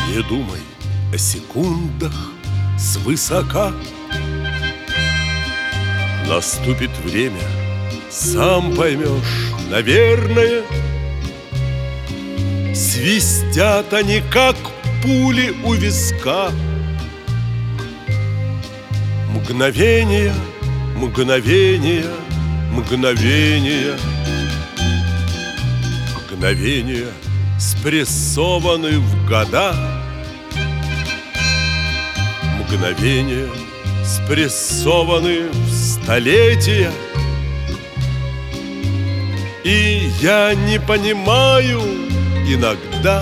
Не думай о секундах свысока. Наступит время, сам поймешь, наверное. Свистят они, как пули у виска. Мгновения, мгновения, мгновения. Мгновения спрессованы в года. Мгновения спрессованы в столетия. И я не понимаю иногда,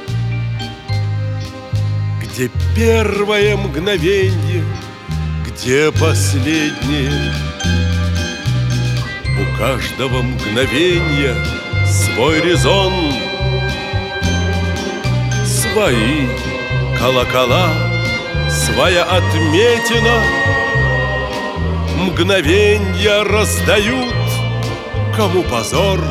где первое мгновенье, где последнее. У каждого мгновенья свой резон, свои колокола, своя отметина. Мгновенья раздают, кому позор,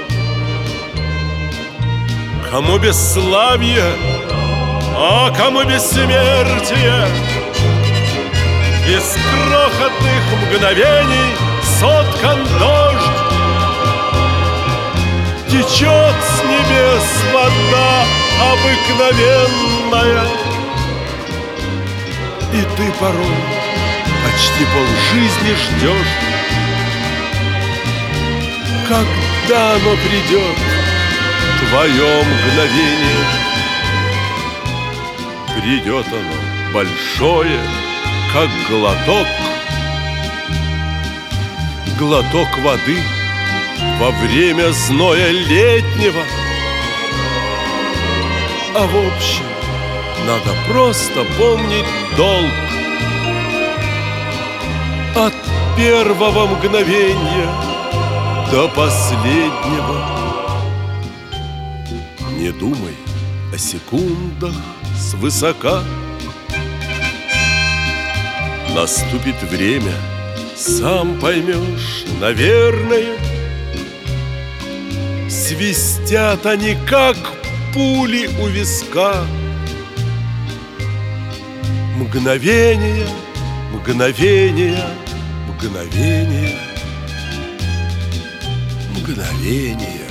кому бесславие, а кому бессмертие. Из крохотных мгновений соткан дождь. Течет с небес вода обыкновенная. И ты порой почти полжизни ждешь, когда оно придет, твое мгновение. Придет оно большое, как глоток, глоток воды во время зноя летнего. А в общем, надо просто помнить долг. От первого мгновения до последнего. Не думай о секундах свысока. Наступит время, сам поймешь, наверное. Свистят они, как пули у виска. Мгновения, мгновения, мгновения, мгновения.